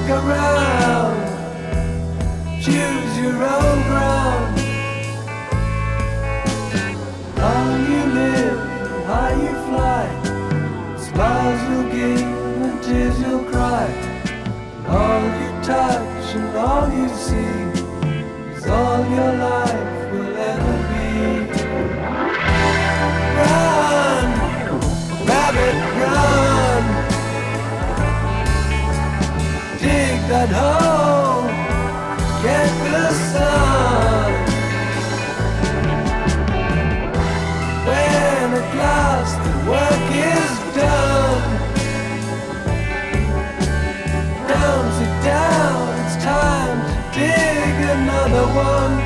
look around, choose your own ground. Long you live, high you fly, smiles you'll give and tears you'll cry. All you touch and all you see is all your life will ever be. Run, rabbit, run. Dig that hole, get the sun. When at last the work is done, down, sit down, it's time to dig another one.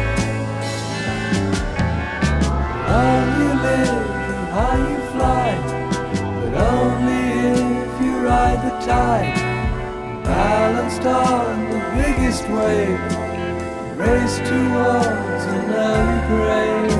How you live and how you fly, but only if you ride the tide. Balanced on the biggest wave, race towards an early grave.